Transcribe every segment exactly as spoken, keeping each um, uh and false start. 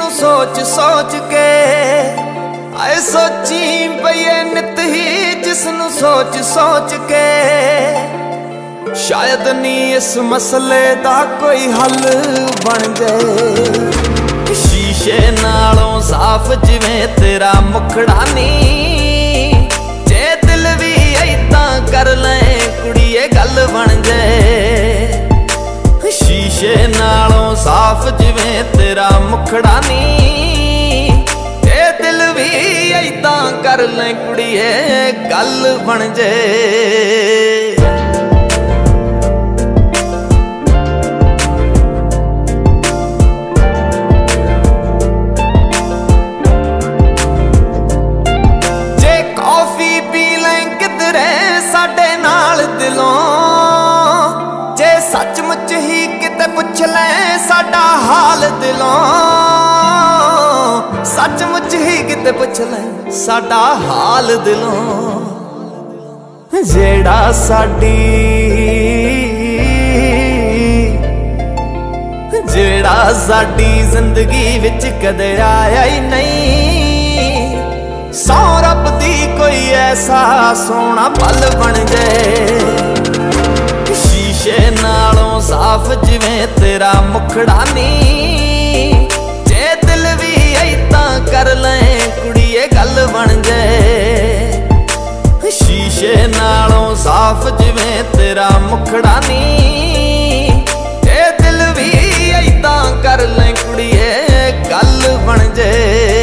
सोच सोच के आए सोची पईए नित ही जिसनू सोच सोच के शायद नहीं इस मसले दा कोई हल बन जाए। शीशे नालों साफ जिवें तेरा मुखड़ा नी जे दिल भी ऐदां कर लें कुड़िए गल बन जाए। शीशे नालों साफ जिवें तेरा मुखड़ा नी जे दिल भी ऐदां कर लें कुड़िए गल बन जाए। जे कॉफी पी लें किधरे साडे नाल दिलों जे सचमुच ही किते पुछ ले साडा हाल दिलों सचमुच ही किते पुछ ले साडा हाल दिलों जेड़ा साडी जेड़ा साडी जिंदगी विच कदे आया ही नहीं। सौ रब दी कोई ऐसा सोना पल बन जाए। शीशे नालों साफ जिवें तेरा मुखड़ा नी जे दिल भी ऐदां कर लें कुड़िए गल बन जाए। शीशे नालों साफ जिवें तेरा मुखड़ा नी जे दिल भी ऐदां कर लें कुड़िए गल बन जाए।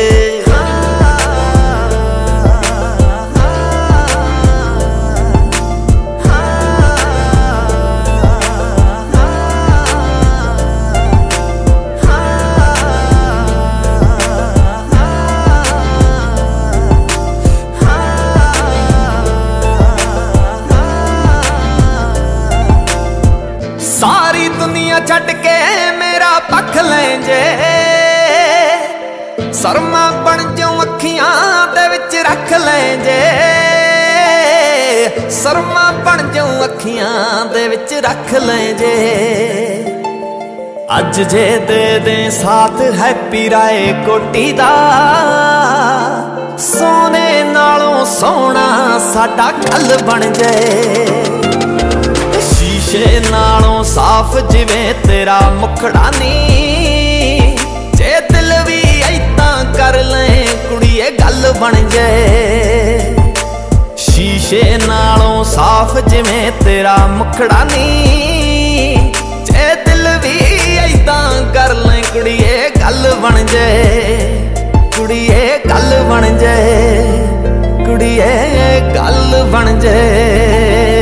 सारी दुनिया छड़ के मेरा पख लें जे शर्मा बन जाऊं अखियां दे विच रख लें जे शर्मा बन जाऊं अखियां दे विच रख लें जे। अज जे दे दे साथ हैप्पी राय कोटी दा सोने नालों सोना साडा कल बन जाए। शीशे नालों साफ जिवें तेरा मुखड़ा नी जे दिल भी ऐदां कर लें कुड़िए गल बन जाए। शीशे नालों साफ जिवें तेरा मुखड़ा नी जे दिल भी ऐदां कर लें कुड़िए गल बन जाए। कुड़िए गल बन जाए कुड़िए गल बन जाए।